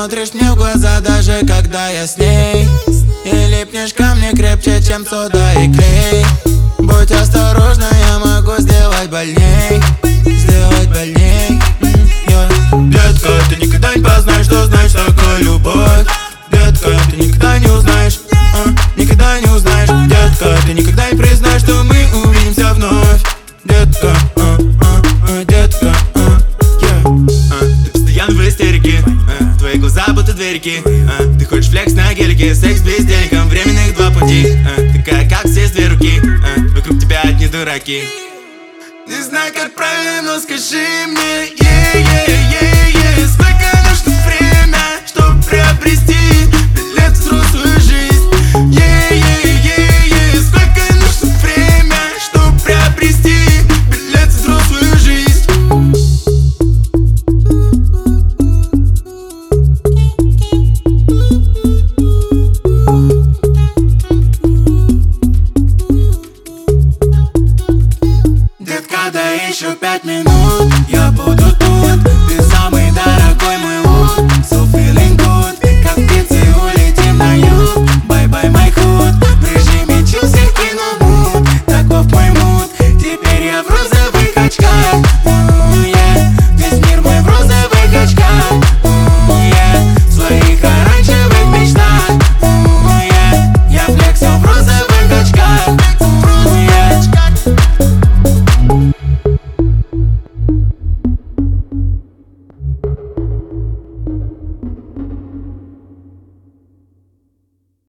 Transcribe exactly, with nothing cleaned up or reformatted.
смотришь мне в глаза, даже когда я с ней, и липнешь ко мне крепче, чем сода и клей. Будь осторожна, я могу сделать больней, сделать больней. yeah. Детка, ты никогда не познаешь, что значит такое любовь. Детка, ты никогда не узнаешь, а, никогда не узнаешь. Детка, ты никогда не признаешь, что мы увидимся вновь. Детка, а, а, а, детка, а, yeah. а, Ты постоянно в истерике, а, твои глаза будто дверики, а, ты хочешь флекс на гелике, секс бездельником, временных два пути, а, такая как все с две руки, а, вокруг тебя одни дураки. Не знаю, как правильно, но скажи мне, yeah, yeah, yeah, yeah. Сколько нужно время, чтобы приобрести билет в взрослую жизнь? Yeah, yeah, yeah, yeah. Сколько нужно время, чтобы приобрести билет в взрослую жизнь? Детка, дай еще пять минут, я буду тут. Ты самый дорогой мой лут. So feeling good, как птицы улетим на юг. Bye-bye, my hood. В режиме чил всех кино мут. Таков мой мут, теперь я в розовых очках.